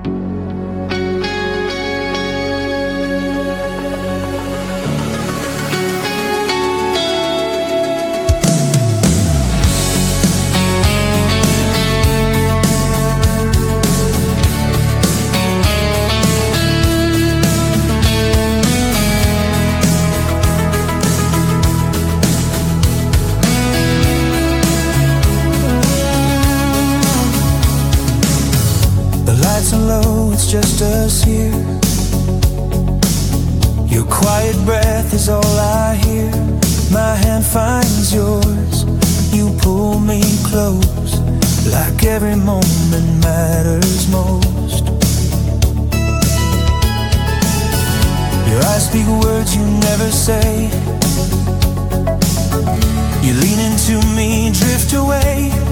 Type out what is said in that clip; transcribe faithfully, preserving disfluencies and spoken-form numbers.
It's just us here. Your quiet breath is all I hear. My hand finds yours. You pull me close, like every moment matters most. Your eyes speak words you never say. You lean into me, drift away.